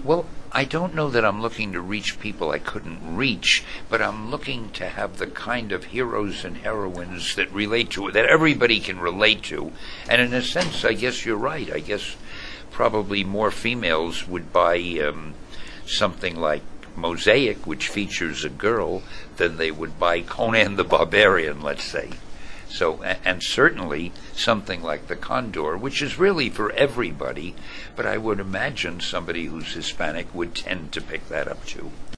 Well, I don't know that I'm looking to reach people I couldn't reach, but I'm looking to have the kind of heroes and heroines that relate to it, that everybody can relate to. And in a sense, I guess you're right. I guess probably more females would buy something like Mosaic, which features a girl, than they would buy Conan the Barbarian, let's say. So, and certainly something like The Condor, which is really for everybody, but I would imagine somebody who's Hispanic would tend to pick that up too.